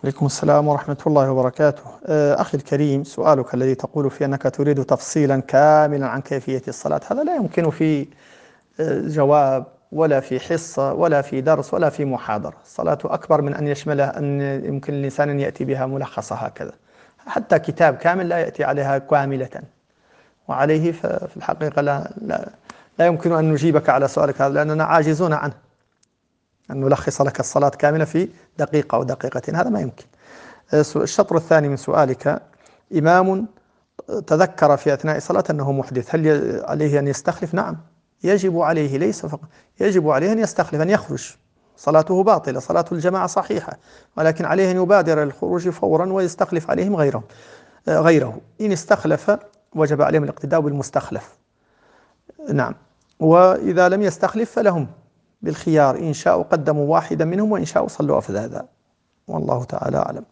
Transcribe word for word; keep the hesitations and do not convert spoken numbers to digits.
عليكم السلام ورحمة الله وبركاته. آه، أخي الكريم، سؤالك الذي تقول فيه أنك تريد تفصيلا كاملا عن كيفية الصلاة، هذا لا يمكن في آه، جواب ولا في حصة ولا في درس ولا في محاضرة. الصلاة أكبر من أن يشملها، أن يمكن الإنسان أن يأتي بها ملخصة هكذا. حتى كتاب كامل لا يأتي عليها كاملة. وعليه ففي الحقيقة لا, لا, لا يمكن أن نجيبك على سؤالك هذا، لأننا عاجزون عنه، أن نلخص لك الصلاة كاملة في دقيقة أو دقيقتين، هذا ما يمكن. الشطر الثاني من سؤالك: إمام تذكر في أثناء الصلاة أنه محدث، هل عليه أن يستخلف؟ نعم، يجب عليه، ليس فقط يجب عليه أن يستخلف، أن يخرج. صلاته باطلة، صلاة الجماعة صحيحة، ولكن عليه أن يبادر للخروج فورا ويستخلف عليهم غيره غيره إن استخلف وجب عليهم الاقتداء بالمستخلف. نعم. وإذا لم يستخلف فلهم بالخيار، إن شاءوا قدموا واحدا منهم وإن شاءوا صلوا أفذاذا، والله تعالى أعلم.